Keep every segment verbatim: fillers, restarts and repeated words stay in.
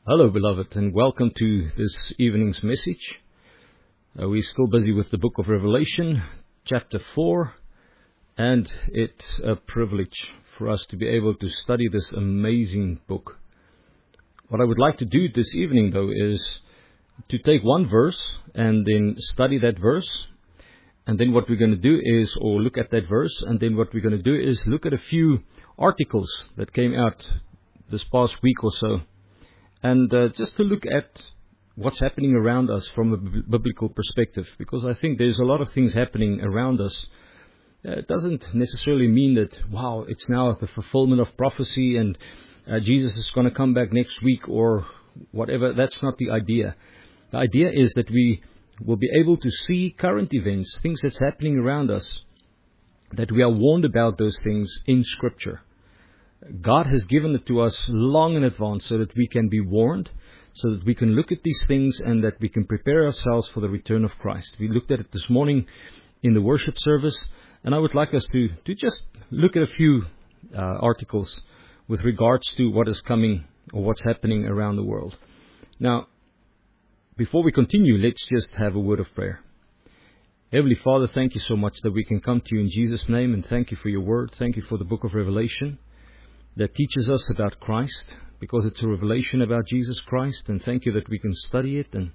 Hello, beloved, and welcome to this evening's message. Uh, we're still busy with the book of Revelation, chapter four, and it's a privilege for us to be able to study this amazing book. What I would like to do this evening, though, is to take one verse and then study that verse. And then what we're going to do is, or look at that verse, and then what we're going to do is look at a few articles that came out this past week or so. And uh, just to look at what's happening around us from a b- biblical perspective, because I think there's a lot of things happening around us. Uh, it doesn't necessarily mean that, wow, it's now the fulfillment of prophecy and uh, Jesus is going to come back next week or whatever. That's not the idea. The idea is that we will be able to see current events, things that's happening around us, that we are warned about those things in Scripture. God has given it to us long in advance so that we can be warned, so that we can look at these things and that we can prepare ourselves for the return of Christ. We looked at it this morning in the worship service, and I would like us to, to just look at a few uh, articles with regards to what is coming or what's happening around the world. Now, before we continue, let's just have a word of prayer. Heavenly Father, thank you so much that we can come to you in Jesus' name, and thank you for your word. Thank you for the book of Revelation that teaches us about Christ, because it's a revelation about Jesus Christ. And thank you that we can study it and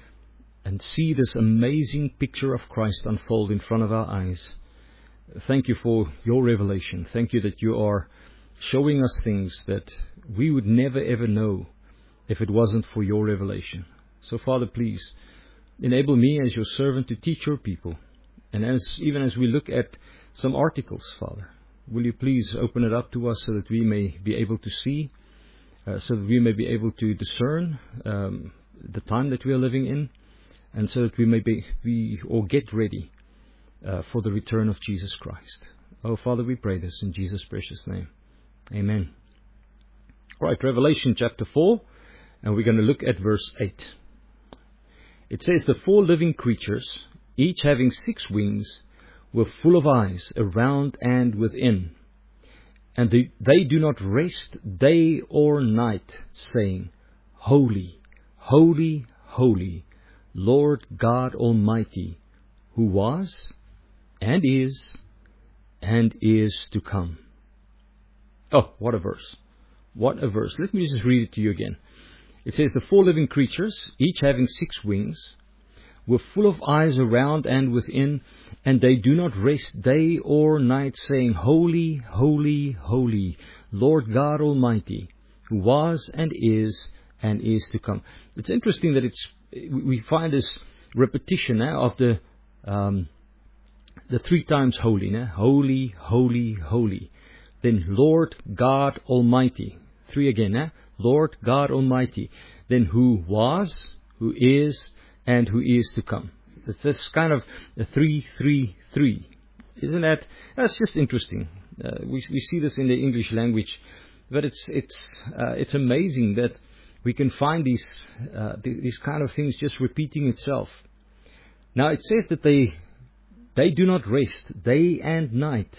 and see this amazing picture of Christ unfold in front of our eyes. Thank you for your revelation. Thank you that you are showing us things that we would never ever know if it wasn't for your revelation. So Father, please enable me as your servant to teach your people. And as even as we look at some articles, Father, will you please open it up to us so that we may be able to see, uh, so that we may be able to discern um, the time that we are living in, and so that we may be, be or get ready uh, for the return of Jesus Christ. Oh, Father, we pray this in Jesus' precious name. Amen. Right, Revelation chapter four, and we're going to look at verse eight. It says, "The four living creatures, each having six wings, were full of eyes around and within. And they, they do not rest day or night, saying, Holy, holy, holy, Lord God Almighty, who was, and is, and is to come." Oh, what a verse. What a verse. Let me just read it to you again. It says, "The four living creatures, each having six wings, were full of eyes around and within, and they do not rest day or night, saying, Holy, holy, holy, Lord God Almighty, who was and is and is to come." It's interesting that it's we find this repetition now of the um, the three times holy, now. Holy, holy, holy. Then Lord God Almighty. Three again, now. Lord God Almighty. Then who was, who is, and who is to come. It's this kind of a three, three, three. Isn't that? That's just interesting. Uh, we we see this in the English language, but it's it's uh, it's amazing that we can find these uh, these kind of things just repeating itself. Now it says that they they do not rest day and night,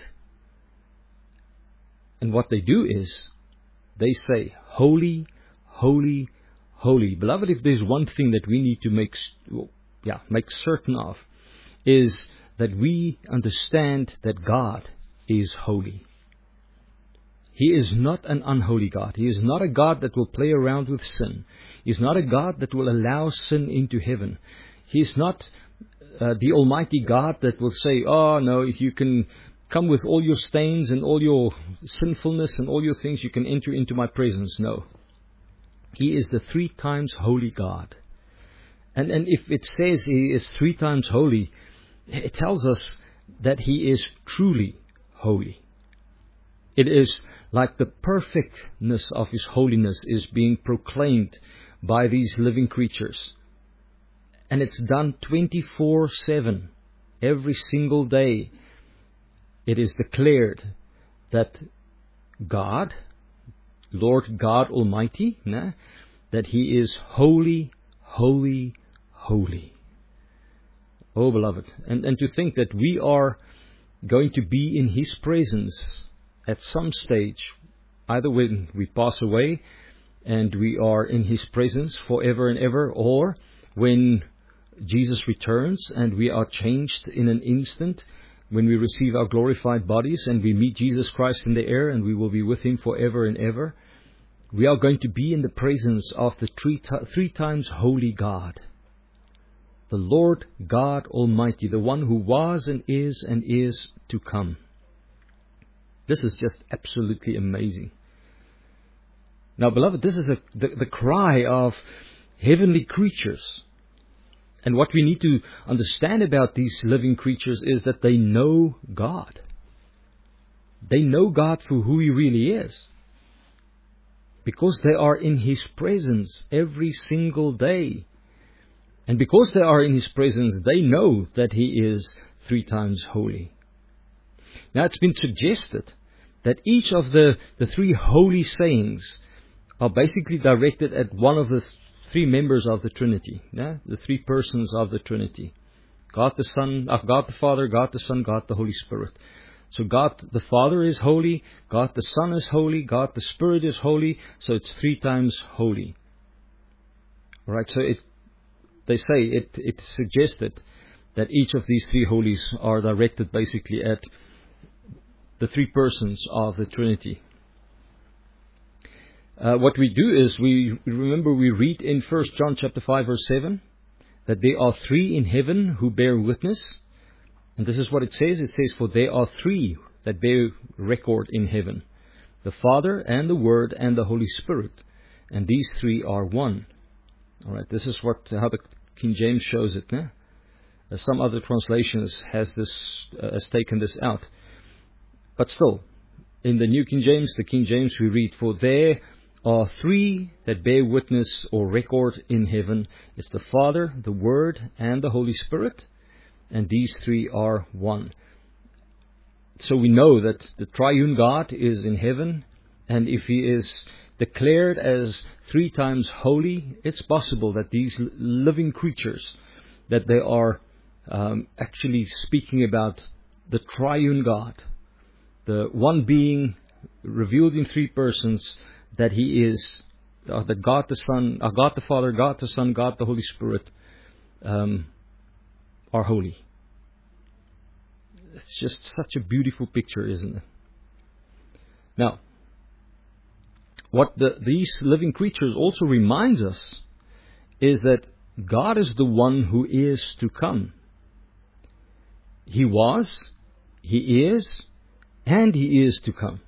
and what they do is they say, Holy, holy, holy. Beloved, if there's one thing that we need to make, yeah, make certain of, is that we understand that God is holy. He is not an unholy God. He is not a God that will play around with sin. He is not a God that will allow sin into heaven. He is not uh, the Almighty God that will say, oh no, if you can come with all your stains and all your sinfulness and all your things, you can enter into my presence. No. He is the three times holy God. And and if it says He is three times holy, it tells us that He is truly holy. It is like the perfectness of His holiness is being proclaimed by these living creatures. And it's done twenty-four seven. Every single day it is declared that God, Lord God Almighty, nah, that He is holy, holy, holy. Oh, beloved, and, and to think that we are going to be in His presence at some stage, either when we pass away and we are in His presence forever and ever, or when Jesus returns and we are changed in an instant, when we receive our glorified bodies and we meet Jesus Christ in the air and we will be with Him forever and ever, we are going to be in the presence of the three, t- three times holy God, the Lord God Almighty, the one who was and is and is to come. This is just absolutely amazing. Now, beloved, this is a, the, the cry of heavenly creatures. And what we need to understand about these living creatures is that they know God. They know God for who He really is, because they are in His presence every single day. And because they are in His presence, they know that He is three times holy. Now, it's been suggested that each of the, the three holy sayings are basically directed at one of the three members of the Trinity, yeah? The three persons of the Trinity. God the Son, uh, God the Father, God the Son, God the Holy Spirit. So God the Father is holy, God the Son is holy, God the Spirit is holy, so it's three times holy. Alright, so it, they say, it, it suggested that each of these three holies are directed basically at the three persons of the Trinity. Uh, what we do is we remember we read in First John chapter five verse seven that there are three in heaven who bear witness, and this is what it says. It says, "For there are three that bear record in heaven, the Father and the Word and the Holy Spirit, and these three are one." All right, this is what how the King James shows it. Né? Uh, some other translations has this uh, has taken this out. But still, in the New King James, the King James, we read, "For there are three that bear witness or record in heaven. It's the Father, the Word, and the Holy Spirit. And these three are one." So we know that the triune God is in heaven. And if He is declared as three times holy, it's possible that these living creatures, that they are um, actually speaking about the triune God, the one being revealed in three persons, that He is, uh, that God the Son, uh, God the Father, God the Son, God the Holy Spirit um, are holy. It's just such a beautiful picture, isn't it? Now, what the, these living creatures also reminds us is that God is the one who is to come. He was, He is, and He is to come.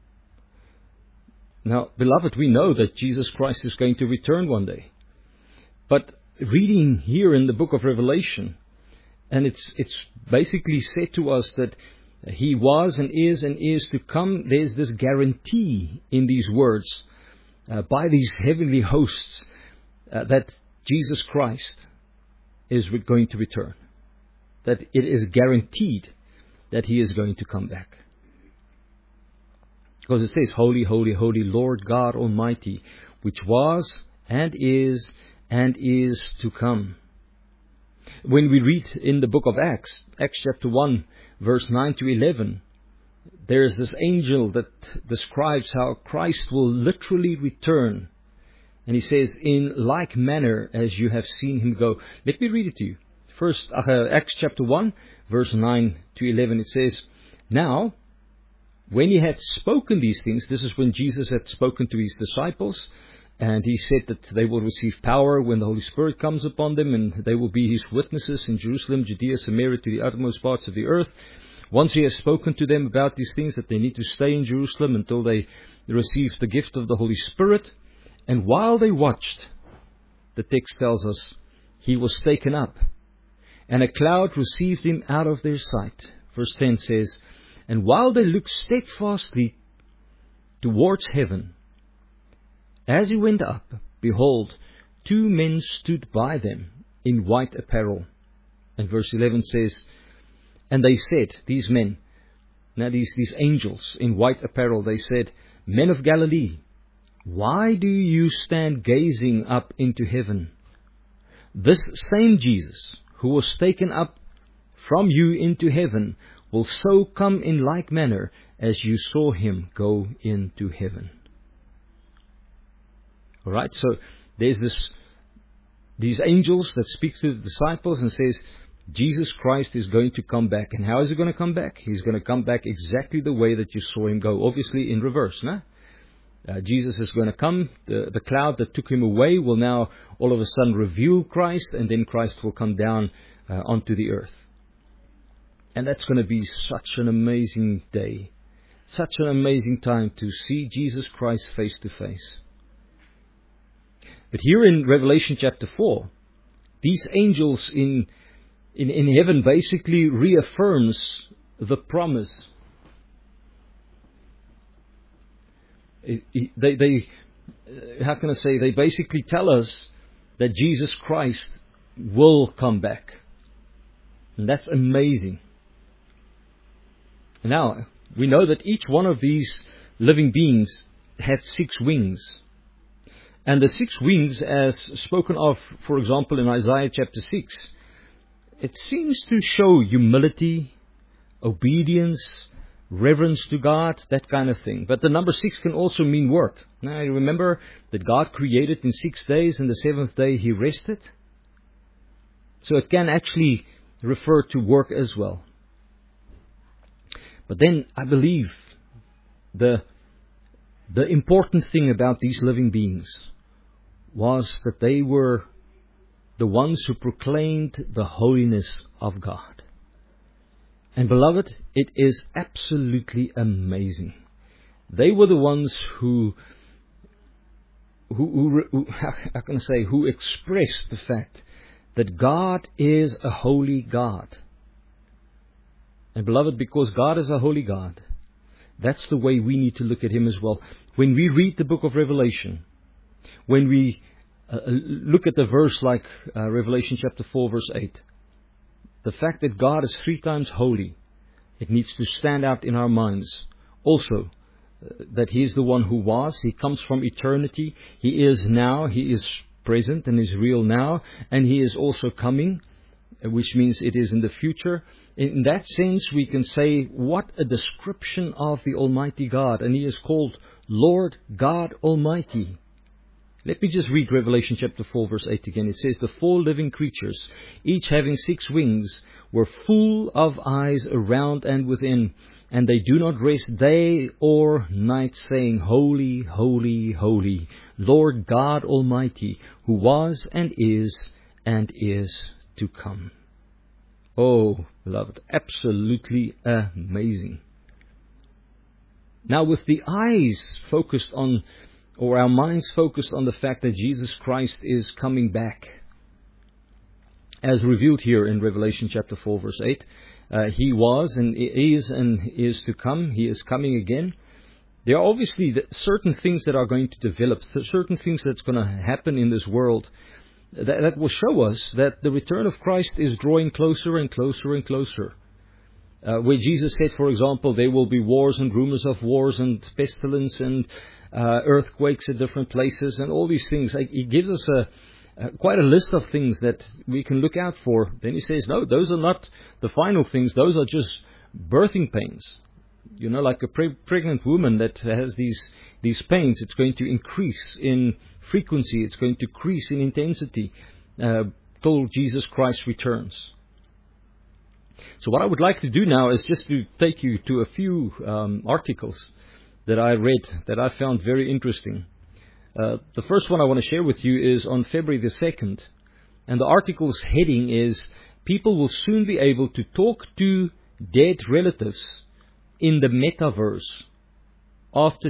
Now, beloved, we know that Jesus Christ is going to return one day. But reading here in the book of Revelation, and it's it's basically said to us that He was and is and is to come. There's this guarantee in these words uh, by these heavenly hosts uh, that Jesus Christ is going to return. That it is guaranteed that He is going to come back. Because it says, "Holy, holy, holy, Lord God Almighty, which was and is and is to come." When we read in the book of Acts, Acts chapter one, verse nine to eleven, there is this angel that describes how Christ will literally return. And he says, "In like manner as you have seen Him go." Let me read it to you. First, uh, Acts chapter one, verse nine to eleven, it says, "Now, when He had spoken these things," this is when Jesus had spoken to His disciples, and He said that they will receive power when the Holy Spirit comes upon them, and they will be His witnesses in Jerusalem, Judea, Samaria, to the uttermost parts of the earth. Once He has spoken to them about these things, that they need to stay in Jerusalem until they receive the gift of the Holy Spirit. And while they watched, the text tells us, He was taken up, and a cloud received Him out of their sight. Verse ten says, "And while they looked steadfastly towards heaven, as He went up, behold, two men stood by them in white apparel." And verse eleven says, "And they said," these men, now these, these angels in white apparel, they said, "Men of Galilee, why do you stand gazing up into heaven? This same Jesus, who was taken up from you into heaven, will so come in like manner as you saw Him go into heaven." All right, so there's this these angels that speak to the disciples and says, Jesus Christ is going to come back. And how is he going to come back? He's going to come back exactly the way that you saw him go, obviously in reverse, no? Uh, Jesus is going to come. The, the cloud that took him away will now all of a sudden reveal Christ, and then Christ will come down uh, onto the earth. And that's going to be such an amazing day. Such an amazing time to see Jesus Christ face to face. But here in Revelation chapter four, these angels in, in, in heaven basically reaffirms the promise. They, they, how can I say, they basically tell us that Jesus Christ will come back. And that's amazing. Now, we know that each one of these living beings had six wings. And the six wings, as spoken of, for example, in Isaiah chapter six, it seems to show humility, obedience, reverence to God, that kind of thing. But the number six can also mean work. Now, you remember that God created in six days, and the seventh day He rested. So it can actually refer to work as well. But then I believe the, the important thing about these living beings was that they were the ones who proclaimed the holiness of God. And beloved, it is absolutely amazing. They were the ones who, who, who, who how can I say, who expressed the fact that God is a holy God. And beloved, because God is a holy God, that's the way we need to look at Him as well. When we read the book of Revelation, when we uh, look at the verse like uh, Revelation chapter four verse eight, the fact that God is three times holy, it needs to stand out in our minds. Also, uh, that He is the one who was, He comes from eternity, He is now, He is present and is real now, and He is also coming, which means it is in the future. In that sense, we can say, what a description of the Almighty God. And He is called Lord God Almighty. Let me just read Revelation chapter four verse eight again. It says, the four living creatures, each having six wings, were full of eyes around and within, and they do not rest day or night, saying, Holy, holy, holy, Lord God Almighty, who was and is and is to come. Oh, beloved, absolutely amazing. Now, with the eyes focused on, or our minds focused on the fact that Jesus Christ is coming back, as revealed here in Revelation chapter four verse eight, uh, He was and is and is to come. He is coming again. There are obviously certain things that are going to develop, certain things that's going to happen in this world that, that will show us that the return of Christ is drawing closer and closer and closer. Uh, where Jesus said, for example, there will be wars and rumors of wars and pestilence and uh, earthquakes at different places and all these things. He gives us a, a quite a list of things that we can look out for. Then He says, no, those are not the final things. Those are just birthing pains. You know, like a pre- pregnant woman that has these these pains, it's going to increase in frequency. It's going to increase in intensity uh, till Jesus Christ returns. So what I would like to do now is just to take you to a few um, articles that I read that I found very interesting. Uh, the first one I want to share with you is on February the second. And the article's heading is, People will soon be able to talk to dead relatives in the metaverse after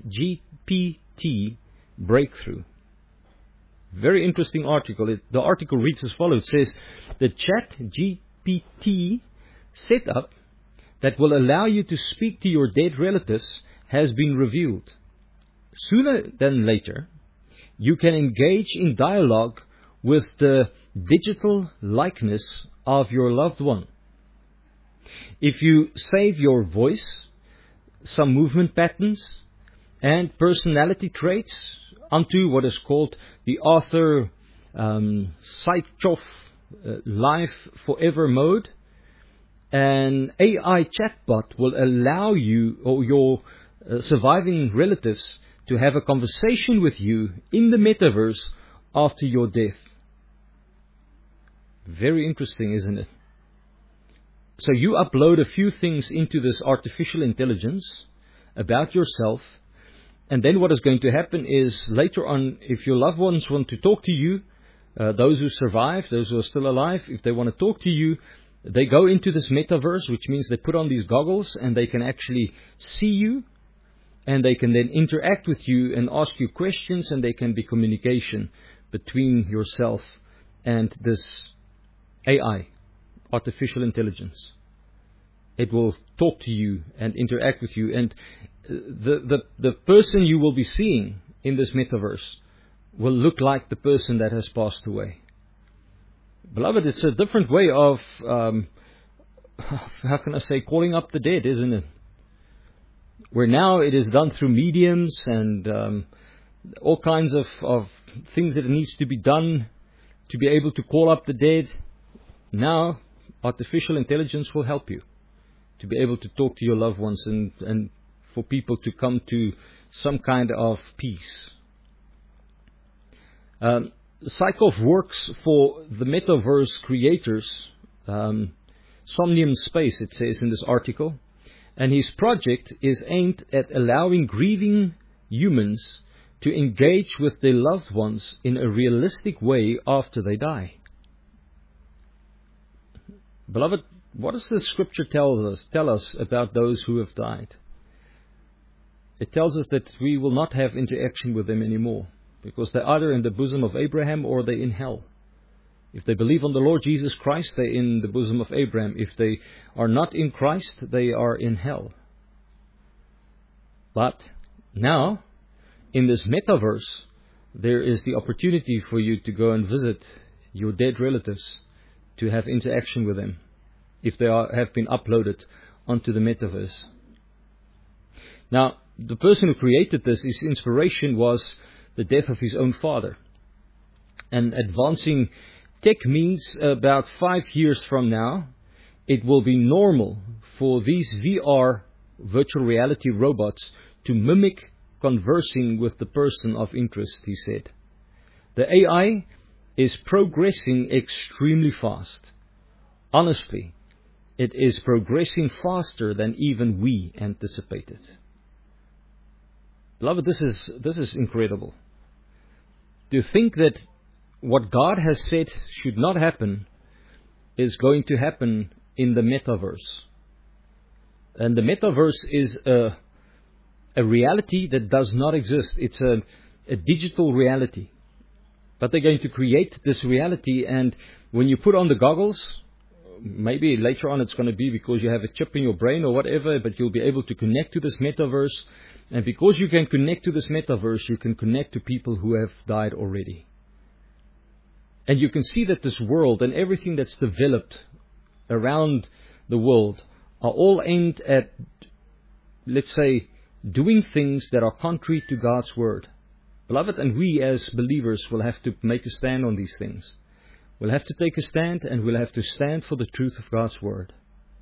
ChatGPT breakthrough. Very interesting article. It, the article reads as follows. It says, the ChatGPT setup that will allow you to speak to your dead relatives has been revealed. Sooner than later, you can engage in dialogue with the digital likeness of your loved one. If you save your voice, some movement patterns, and personality traits onto what is called the Arthur um, Sitchoff uh, Life Forever mode, an A I chatbot will allow you or your uh, surviving relatives to have a conversation with you in the metaverse after your death. Very interesting, isn't it? So you upload a few things into this artificial intelligence about yourself, and then what is going to happen is later on, if your loved ones want to talk to you, uh, those who survive, those who are still alive, if they want to talk to you, they go into this metaverse, which means they put on these goggles and they can actually see you, and they can then interact with you and ask you questions, and there can be communication between yourself and this A I, artificial intelligence. It will talk to you and interact with you, and the, the, the person you will be seeing in this metaverse will look like the person that has passed away. Beloved, it's a different way of, um, how can I say, calling up the dead, isn't it? Where now it is done through mediums and um, all kinds of, of things that needs to be done to be able to call up the dead. Now, artificial intelligence will help you to be able to talk to your loved ones and, and for people to come to some kind of peace. Um, Psychov works for the metaverse creators, um, Somnium Space, it says in this article, and his project is aimed at allowing grieving humans to engage with their loved ones in a realistic way after they die. Beloved, what does the scripture tell us, tell us about those who have died? It tells us that we will not have interaction with them anymore, because they're either in the bosom of Abraham or they're in hell. If they believe on the Lord Jesus Christ, they're in the bosom of Abraham. If they are not in Christ, they are in hell. But now, in this metaverse, there is the opportunity for you to go and visit your dead relatives, to have interaction with them, if they are, have been uploaded onto the metaverse. Now, the person who created this, his inspiration was the death of his own father. And advancing tech means about five years from now, it will be normal for these V R, virtual reality robots, to mimic conversing with the person of interest, he said. The A I is progressing extremely fast. Honestly, it is progressing faster than even we anticipated. Beloved, this is, this is incredible. To think that what God has said should not happen is going to happen in the metaverse. And the metaverse is a, a reality that does not exist. It's a, a digital reality. But they're going to create this reality, and when you put on the goggles, maybe later on it's going to be because you have a chip in your brain or whatever, but you'll be able to connect to this metaverse. And because you can connect to this metaverse, you can connect to people who have died already. And you can see that this world and everything that's developed around the world are all aimed at, let's say, doing things that are contrary to God's Word. Beloved, and we as believers will have to make a stand on these things. We'll have to take a stand, and we'll have to stand for the truth of God's Word.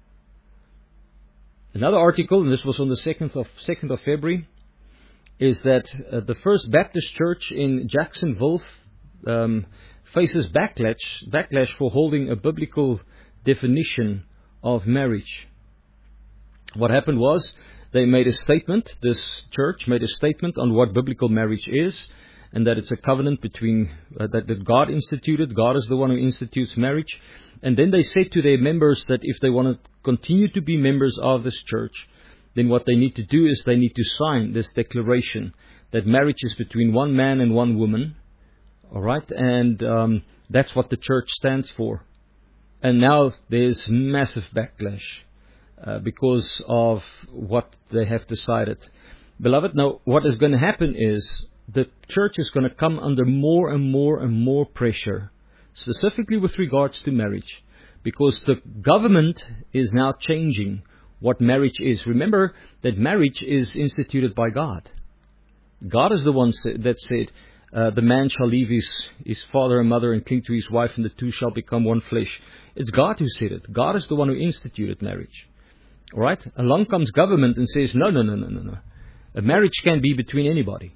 Another article, and this was on the second of, second of February, is that uh, the First Baptist Church in Jacksonville um, faces backlash, backlash for holding a biblical definition of marriage. What happened was they made a statement, this church made a statement on what biblical marriage is, and that it's a covenant between, uh, that, that God instituted. God is the one who institutes marriage. And then they said to their members that if they want to continue to be members of this church, then what they need to do is they need to sign this declaration that marriage is between one man and one woman. All right, and um, that's what the church stands for. And now there's massive backlash uh, because of what they have decided. Beloved, now what is going to happen is the church is going to come under more and more and more pressure, specifically with regards to marriage, because the government is now changing what marriage is. Remember that marriage is instituted by God. God is the one that said, uh, the man shall leave his, his father and mother and cling to his wife, and the two shall become one flesh. It's God who said it. God is the one who instituted marriage. All right? Along comes government and says, no, no, no, no, no, no. A marriage can be between anybody.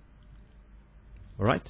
All right?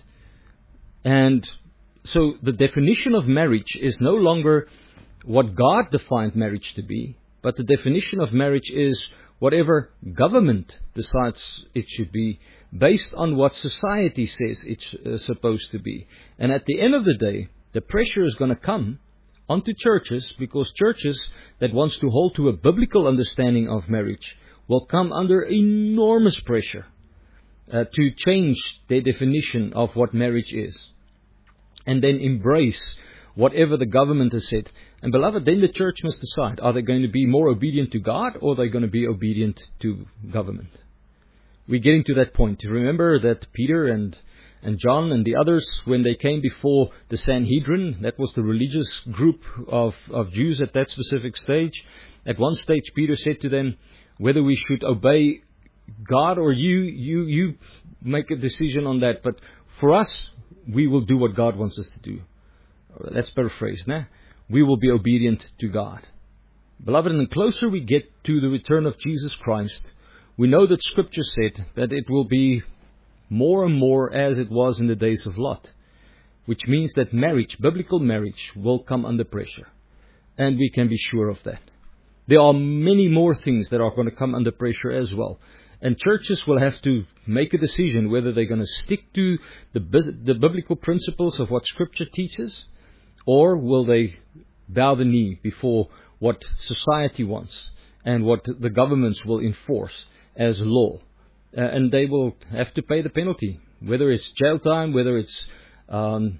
And so the definition of marriage is no longer what God defined marriage to be, but the definition of marriage is whatever government decides it should be, based on what society says it's uh, supposed to be. And at the end of the day, the pressure is going to come onto churches, because churches that wants to hold to a biblical understanding of marriage will come under enormous pressure uh, to change their definition of what marriage is, and then embrace whatever the government has said. And beloved, then the church must decide, are they going to be more obedient to God, or are they going to be obedient to government? We're getting to that point. Remember that Peter and and John and the others, when they came before the Sanhedrin, that was the religious group of, of Jews at that specific stage. At one stage, Peter said to them, whether we should obey God or you, you, you make a decision on that. But for us, we will do what God wants us to do. Let's paraphrase, nah? We will be obedient to God. Beloved, and the closer we get to the return of Jesus Christ, we know that Scripture said that it will be more and more as it was in the days of Lot, which means that marriage, biblical marriage, will come under pressure. And we can be sure of that. There are many more things that are going to come under pressure as well. And churches will have to make a decision whether they're going to stick to the, the biblical principles of what Scripture teaches, or will they bow the knee before what society wants and what the governments will enforce as law. Uh, and they will have to pay the penalty, whether it's jail time, whether it's, um,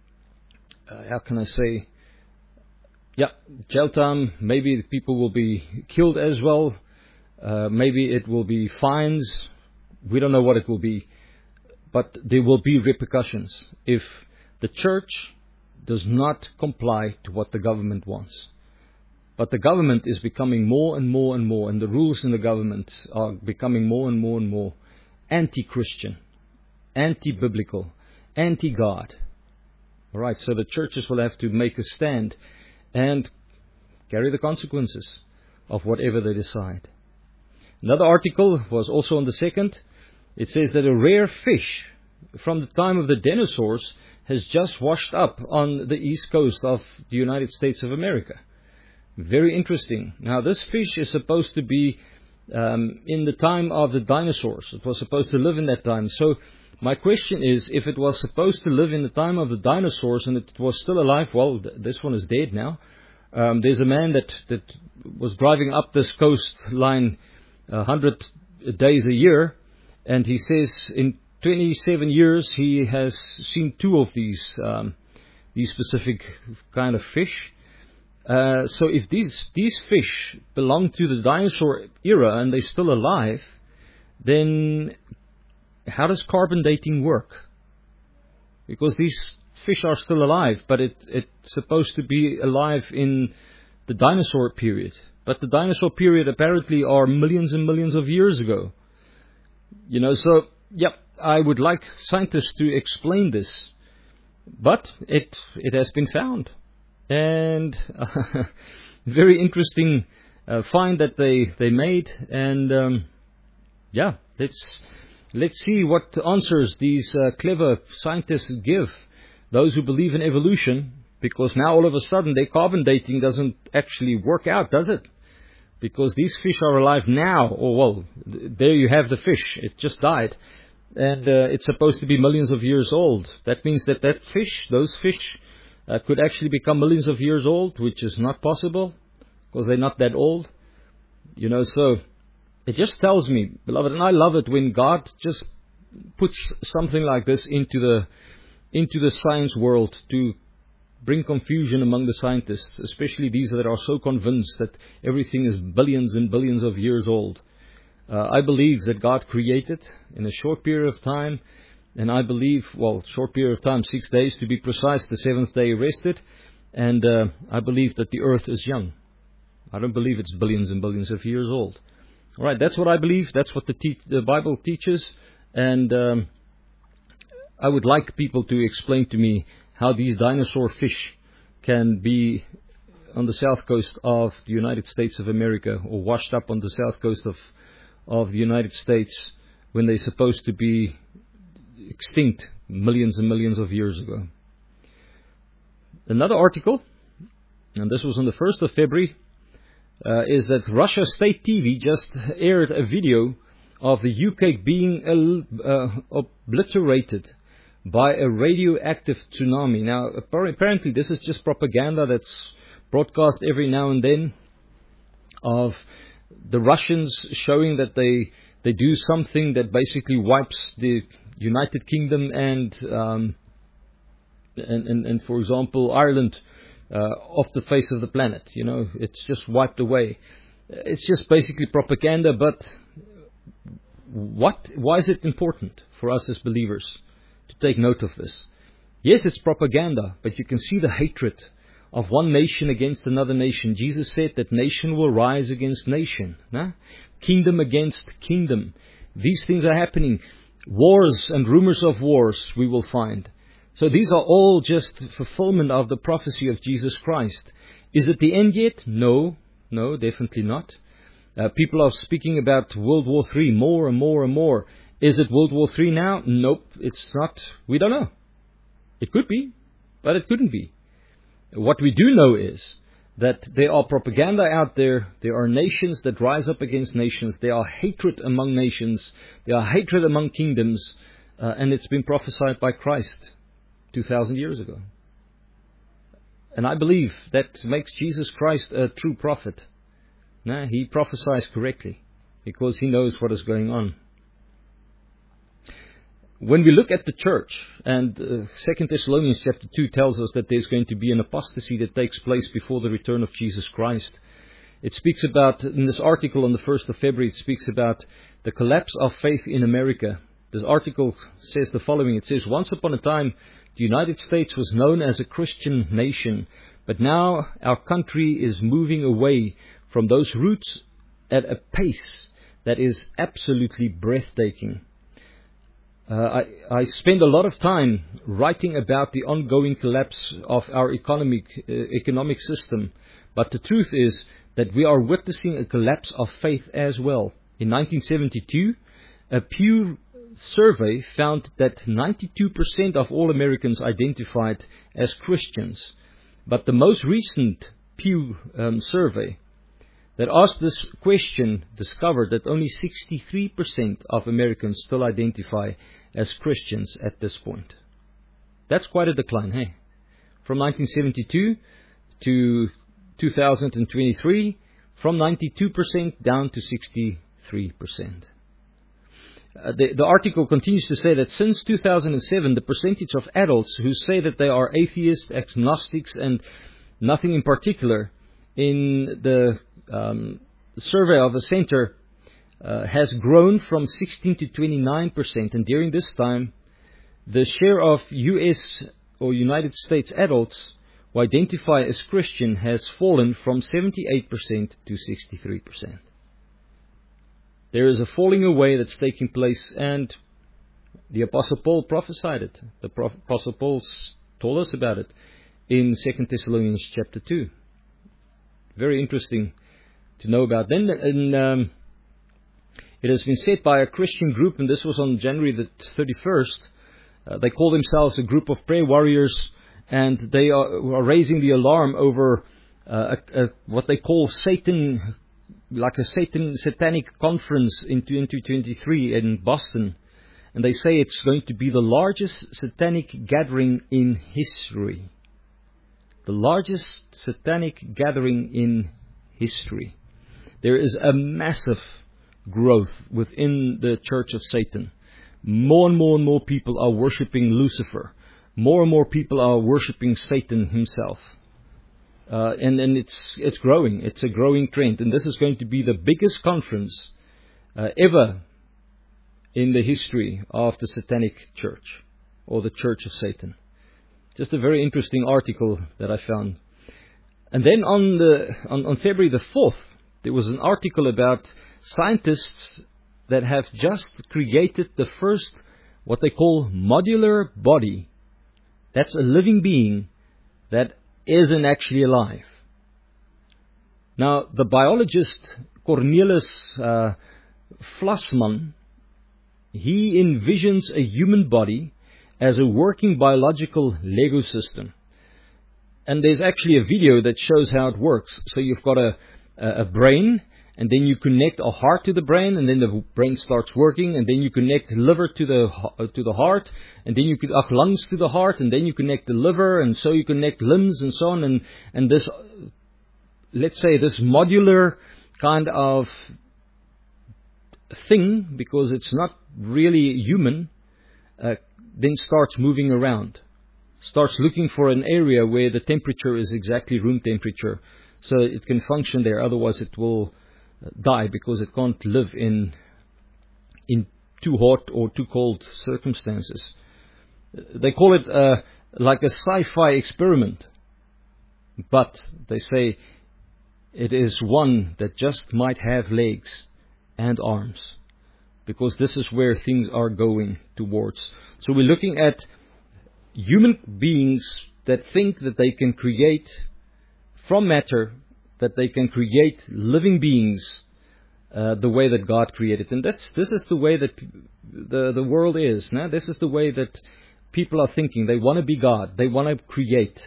uh, how can I say, yeah, jail time. Maybe people will be killed as well. Uh, maybe it will be fines. We don't know what it will be. But there will be repercussions if the church does not comply to what the government wants. But the government is becoming more and more and more, and the rules in the government are becoming more and more and more anti-Christian, anti-biblical, anti-God. All right, so the churches will have to make a stand and carry the consequences of whatever they decide. Another article was also on the second. It says that a rare fish from the time of the dinosaurs has just washed up on the east coast of the United States of America. Very interesting. Now, this fish is supposed to be um, in the time of the dinosaurs. It was supposed to live in that time. So my question is, if it was supposed to live in the time of the dinosaurs and it was still alive, well, th- this one is dead now. Um, there's a man that, that was driving up this coastline a hundred days a year, and he says in twenty-seven years he has seen two of these um, these specific kind of fish. Uh, so if these these fish belong to the dinosaur era and they're still alive, then how does carbon dating work? Because these fish are still alive, but it, it's supposed to be alive in the dinosaur period. But the dinosaur period apparently are millions and millions of years ago. You know, so, yep, I would like scientists to explain this. But it it has been found. And uh, very interesting uh, find that they, they made. And um, yeah, let's let's see what answers these uh, clever scientists give. Those who believe in evolution, because now all of a sudden their carbon dating doesn't actually work out, does it? Because these fish are alive now. Oh, well, there you have the fish. It just died. And uh, it's supposed to be millions of years old. That means that that fish, those fish, uh, could actually become millions of years old, which is not possible, because they're not that old. You know, so it just tells me, beloved, and I love it when God just puts something like this into the into the science world to bring confusion among the scientists, especially these that are so convinced that everything is billions and billions of years old. Uh, I believe that God created in a short period of time, and I believe, well, short period of time, six days to be precise, the seventh day rested, and uh, I believe that the earth is young. I don't believe it's billions and billions of years old. All right, that's what I believe. That's what the, te- the Bible teaches, and um, I would like people to explain to me how these dinosaur fish can be on the south coast of the United States of America, or washed up on the south coast of of the United States when they're supposed to be extinct millions and millions of years ago. Another article, and this was on the first of February, uh, is that Russia State T V just aired a video of the U K being uh, obliterated by a radioactive tsunami. Now, apparently this is just propaganda that's broadcast every now and then of the Russians showing that they they do something that basically wipes the United Kingdom and um, and, and, and for example Ireland uh, off the face of the planet. You know, it's just wiped away. It's just basically propaganda. But what? Why is it important for us as believers to take note of this? Yes, it's propaganda, but you can see the hatred of one nation against another nation. Jesus said that nation will rise against nation, nah? Kingdom against kingdom. These things are happening. Wars and rumors of wars we will find. So these are all just fulfillment of the prophecy of Jesus Christ. Is it the end yet? No, no, definitely not. Uh, people are speaking about World War Three more and more and more. Is it World War Three now? Nope, it's not. We don't know. It could be, but it couldn't be. What we do know is that there are propaganda out there. There are nations that rise up against nations. There are hatred among nations. There are hatred among kingdoms. Uh, and it's been prophesied by Christ two thousand years ago. And I believe that makes Jesus Christ a true prophet. Nah, he prophesies correctly because he knows what is going on. When we look at the church, and uh, Second Thessalonians chapter two tells us that there's going to be an apostasy that takes place before the return of Jesus Christ. It speaks about, in this article on the first of February, it speaks about the collapse of faith in America. This article says the following. It says, once upon a time, the United States was known as a Christian nation, but now our country is moving away from those roots at a pace that is absolutely breathtaking. Uh, I, I spend a lot of time writing about the ongoing collapse of our economic uh, economic system, but the truth is that we are witnessing a collapse of faith as well. In nineteen seventy-two, a Pew survey found that ninety-two percent of all Americans identified as Christians, but the most recent Pew um, survey that asked this question discovered that only sixty-three percent of Americans still identify as Christians at this point. That's quite a decline, hey? From nineteen seventy-two to two thousand twenty-three, from ninety-two percent down to sixty-three percent. Uh, the, the article continues to say that since two thousand seven, the percentage of adults who say that they are atheists, agnostics, and nothing in particular in the um, survey of the center uh, has grown from sixteen to twenty-nine percent. And during this time, the share of U S or United States adults who identify as Christian has fallen from seventy-eight percent to sixty-three percent. There is a falling away that's taking place, and the Apostle Paul prophesied it. The Apostle Paul told us about it in Second Thessalonians chapter two. Very interesting to know about. Then and, um, it has been said by a Christian group, and this was on January the thirty-first, uh, they call themselves a group of prayer warriors, and they are, are raising the alarm over uh, a, a, what they call Satan, like a Satan satanic conference in twenty twenty-three in Boston. And they say it's going to be the largest satanic gathering in history. The largest satanic gathering in history. There is a massive growth within the Church of Satan. More and more and more people are worshipping Lucifer. More and more people are worshipping Satan himself. Uh, and, and it's it's growing. It's a growing trend. And this is going to be the biggest conference uh, ever in the history of the satanic church, or the Church of Satan. Just a very interesting article that I found. And then on the on, on February the fourth, there was an article about scientists that have just created the first, what they call modular body. That's a living being that isn't actually alive. Now, the biologist Cornelius uh, Flassman, he envisions a human body as a working biological Lego system. And there's actually a video that shows how it works. So you've got a, a brain, and then you connect a heart to the brain, and then the brain starts working, and then you connect liver to the to the heart, and then you connect lungs to the heart, and then you connect the liver, and so you connect limbs and so on. And, and this, let's say, this modular kind of thing, because it's not really human, uh, then starts moving around. Starts looking for an area where the temperature is exactly room temperature, so it can function there. Otherwise, it will die because it can't live in in too hot or too cold circumstances. They call it uh, like a sci-fi experiment, but they say it is one that just might have legs and arms, because this is where things are going towards. So we're looking at human beings that think that they can create from matter, that they can create living beings uh, the way that God created. And that's this is the way that the, the world is. Now, this is the way that people are thinking. They want to be God. They want to create.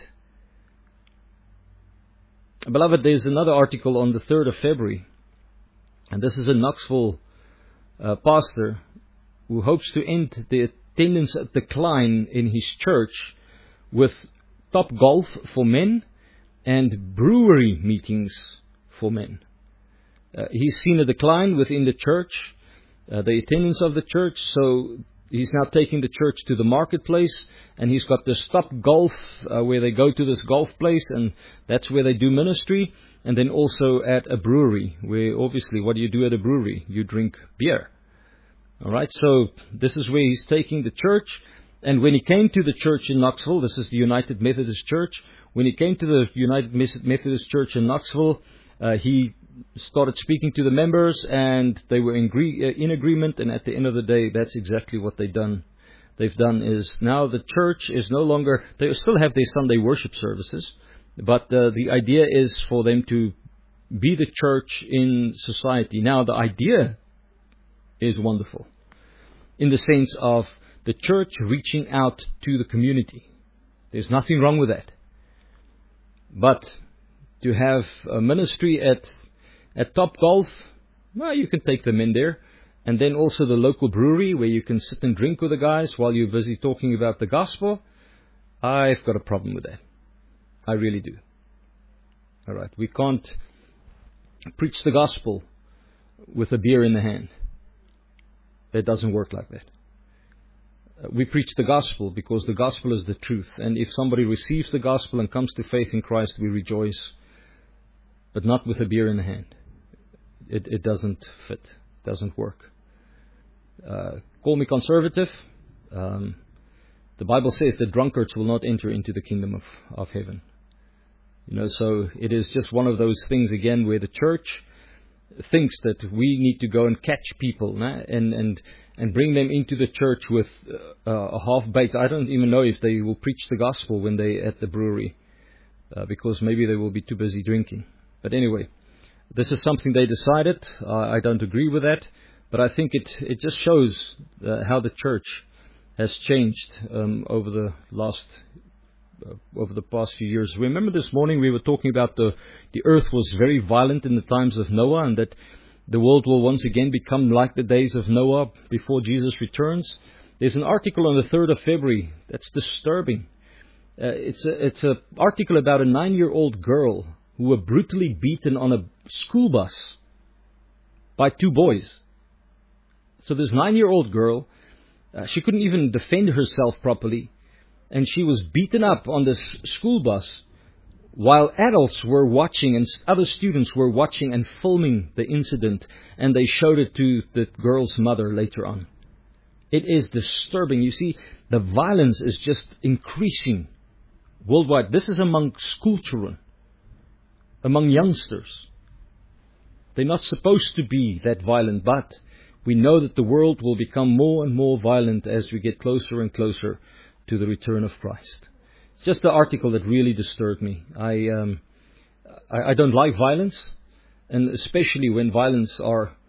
Beloved, there's another article on the third of February. And this is a Knoxville uh, pastor who hopes to end the attendance decline in his church with Top Golf for men and brewery meetings for men. Uh, he's seen a decline within the church, uh, the attendance of the church, so he's now taking the church to the marketplace, and he's got this Top Golf uh, where they go to this golf place, and that's where they do ministry, and then also at a brewery, where obviously what do you do at a brewery? You drink beer. All right, so this is where he's taking the church. And when he came to the church in Knoxville, this is the United Methodist Church. When he came to the United Methodist Church in Knoxville, uh, he started speaking to the members, and they were in, agree- in agreement. And at the end of the day, that's exactly what they've done. They've done is now the church is no longer, they still have their Sunday worship services, but uh, the idea is for them to be the church in society. Now, the idea is wonderful in the sense of the church reaching out to the community. There's nothing wrong with that. But to have a ministry at at Top Golf, well, you can take them in there. And then also the local brewery where you can sit and drink with the guys while you're busy talking about the gospel. I've got a problem with that. I really do. All right. We can't preach the gospel with a beer in the hand. It doesn't work like that. We preach the gospel because the gospel is the truth. And if somebody receives the gospel and comes to faith in Christ, we rejoice. But not with a beer in the hand. It, it doesn't fit. It doesn't work. Uh, call me conservative. Um, the Bible says that drunkards will not enter into the kingdom of, of heaven. You know, so it is just one of those things again where the church thinks that we need to go and catch people nah, and and and bring them into the church with uh, a half-baked. I don't even know if they will preach the gospel when they at the brewery, uh, because maybe they will be too busy drinking. But anyway, this is something they decided. Uh, I don't agree with that, but I think it it just shows uh, how the church has changed um, over the last. Uh, over the past few years. Remember this morning we were talking about the, the earth was very violent in the times of Noah, and that the world will once again become like the days of Noah before Jesus returns. There's an article on the third of February that's disturbing. Uh, it's a, it's an article about a nine-year-old girl who were brutally beaten on a school bus by two boys. So this nine-year-old girl, uh, she couldn't even defend herself properly. And she was beaten up on this school bus while adults were watching and other students were watching and filming the incident. And they showed it to the girl's mother later on. It is disturbing. You see, the violence is just increasing worldwide. This is among school children, among youngsters. They're not supposed to be that violent, but we know that the world will become more and more violent as we get closer and closer to the return of Christ. It's just the article that really disturbed me. I, um, I I don't like violence, and especially when violence are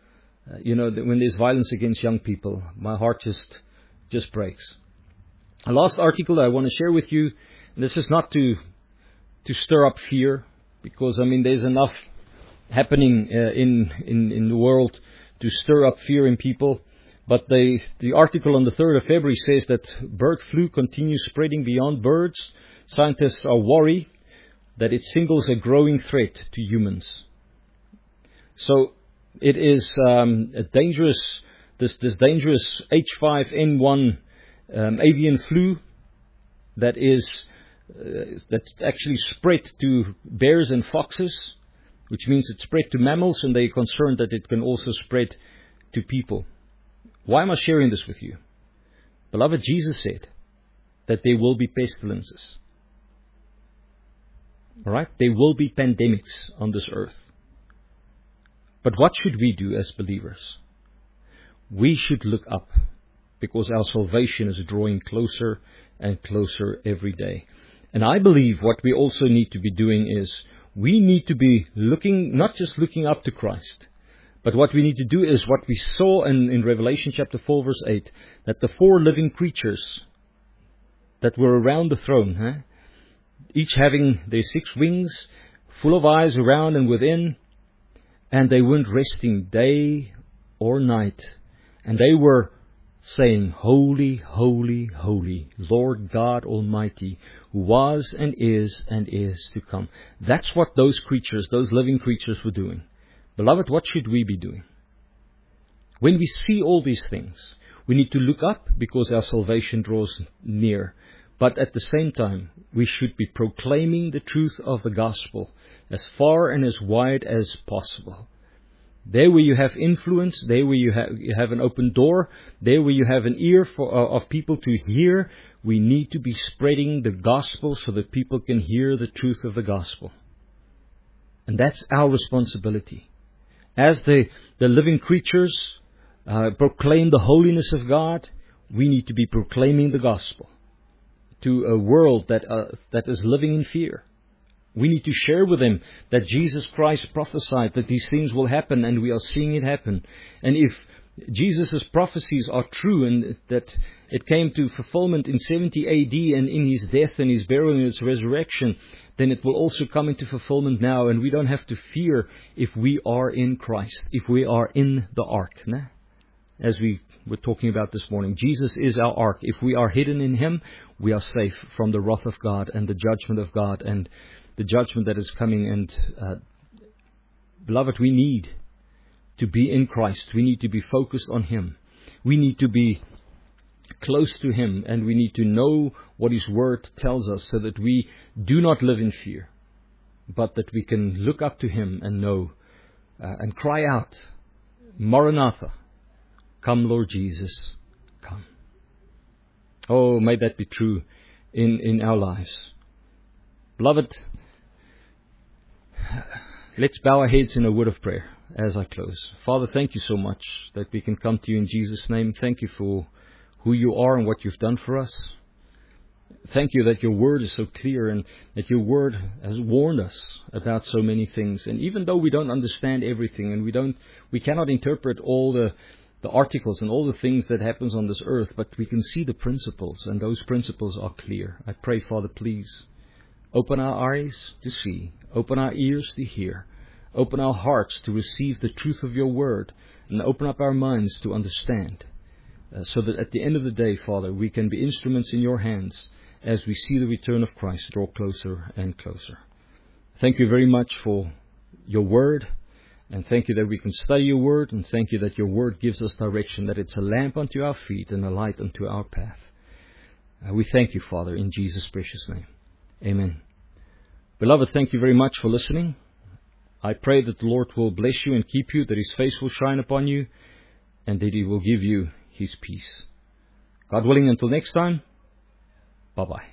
Uh, you know, when there's violence against young people, my heart just just breaks. A last article I want to share with you, and this is not to to stir up fear, because, I mean, there's enough happening uh, in, in, in the world to stir up fear in people. But they, the article on the third of February says that bird flu continues spreading beyond birds. Scientists are worried that it signals a growing threat to humans. So it is um, a dangerous, this, this dangerous H five N one um, avian flu that is uh, that actually spread to bears and foxes, which means it spread to mammals, and they're concerned that it can also spread to people. Why am I sharing this with you? Beloved, Jesus said that there will be pestilences. All right? There will be pandemics on this earth. But what should we do as believers? We should look up, because our salvation is drawing closer and closer every day. And I believe what we also need to be doing is we need to be looking, not just looking up to Christ, but what we need to do is what we saw in, in Revelation chapter four, verse eight, that the four living creatures that were around the throne, huh, each having their six wings, full of eyes around and within, and they weren't resting day or night, and they were saying, Holy, holy, holy, Lord God Almighty, who was and is and is to come. That's what those creatures, those living creatures were doing. Beloved, what should we be doing? When we see all these things, we need to look up, because our salvation draws near. But at the same time, we should be proclaiming the truth of the gospel as far and as wide as possible. There where you have influence, there where you have, you have an open door, there where you have an ear for, uh, of people to hear, we need to be spreading the gospel so that people can hear the truth of the gospel. And that's our responsibility. As the, the living creatures uh, proclaim the holiness of God, we need to be proclaiming the gospel to a world that uh, that is living in fear. We need to share with them that Jesus Christ prophesied that these things will happen, and we are seeing it happen. And if Jesus' prophecies are true, and that it came to fulfillment in seventy A D and in His death and His burial and His resurrection, then it will also come into fulfillment now, and we don't have to fear if we are in Christ, if we are in the ark. Né? As we were talking about this morning, Jesus is our ark. If we are hidden in Him, we are safe from the wrath of God and the judgment of God and the judgment that is coming. And uh, beloved, we need to be in Christ. We need to be focused on Him. We need to be close to Him, and we need to know what His Word tells us, so that we do not live in fear, but that we can look up to Him and know uh, and cry out, Maranatha, come Lord Jesus, come. Oh, may that be true in, in our lives. Beloved, let's bow our heads in a word of prayer as I close. Father, thank you so much that we can come to you in Jesus' name. Thank you for who you are and what you've done for us. Thank you that your word is so clear, and that your word has warned us about so many things. And even though we don't understand everything, and we don't, we cannot interpret all the, the articles and all the things that happens on this earth, but we can see the principles, and those principles are clear. I pray, Father, please open our eyes to see, open our ears to hear, open our hearts to receive the truth of your word, and open up our minds to understand. Uh, so that at the end of the day, Father, we can be instruments in your hands as we see the return of Christ draw closer and closer. Thank you very much for your word, and thank you that we can study your word, and thank you that your word gives us direction, that it's a lamp unto our feet and a light unto our path. Uh, we thank you, Father, in Jesus' precious name. Amen. Beloved, thank you very much for listening. I pray that the Lord will bless you and keep you, that His face will shine upon you, and that He will give you His peace. God willing, until next time, bye-bye.